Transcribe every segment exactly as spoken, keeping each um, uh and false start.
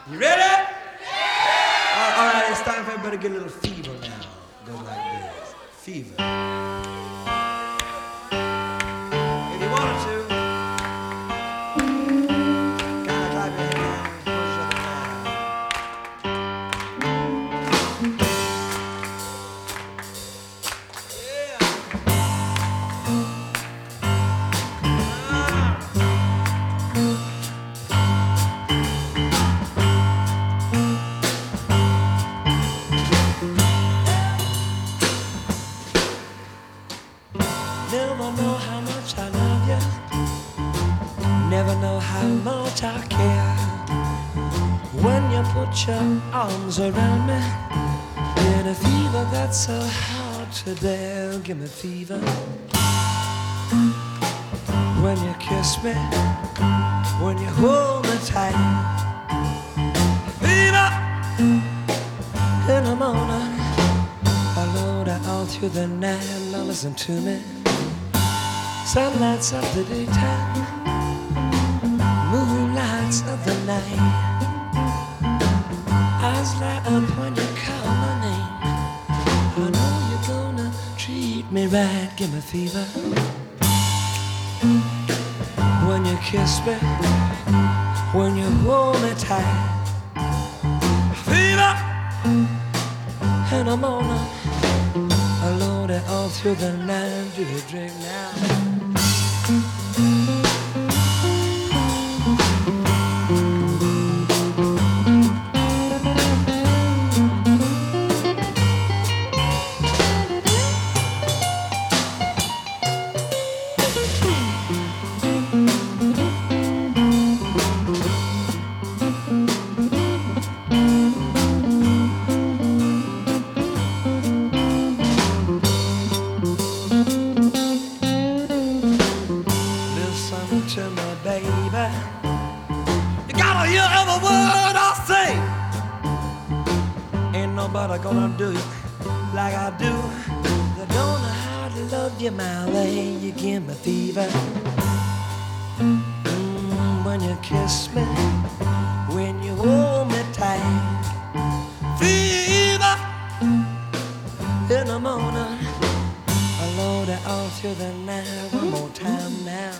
You ready? Yeah! All right, all right, it's time for everybody to get a little fever now. Go like this. Fever. If you wanted to, kind of clap your hands, push each other Never know how much I love you. Never know how much I care. When you put your arms around me, in a fever that's so hard to bear. Give me fever. When you kiss me, when you hold me tight. Fever in the morning, I load it all through the night. Now listen to me. Sun lights up the daytime, moon lights up the night. Eyes light up when you call my name. I know you're gonna treat me right. Give me fever. When you kiss me, when you hold me tight. Fever in the morning, I load it all through the night. Do you drink now? To my baby, you gotta hear every word I say. Ain't nobody gonna do you like I do. They don't know how to love you my way. You give me fever. Mm, when you kiss me, when you hold me tight. Fever in the morning, I load it all through the night. One more time now.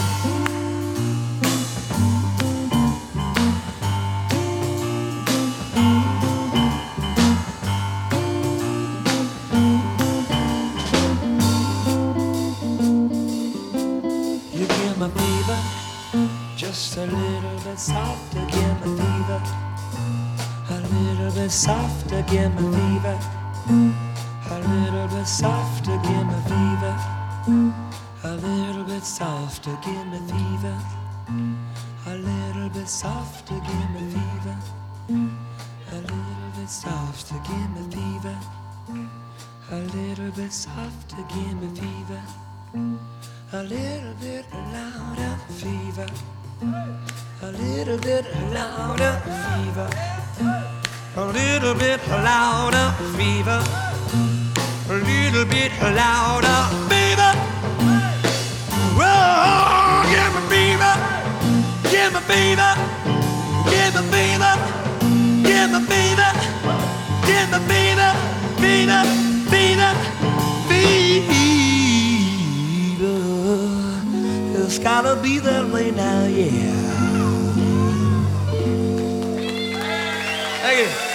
You give me fever, just a little bit softer. Give me fever, a little bit softer. Give me fever, a little bit softer. Give me fever. A little bit softer, give me fever. A little bit softer, give me fever. A little bit softer, give me fever. A little bit softer, give me fever. A little bit louder, fever. A little bit louder, fever. A little bit louder, fever. A little bit louder, fever. Whoa, give me fever, give me fever, give me fever, give me fever, give me fever, fever, fever, fever. It's gotta be that way now, yeah. Thank you.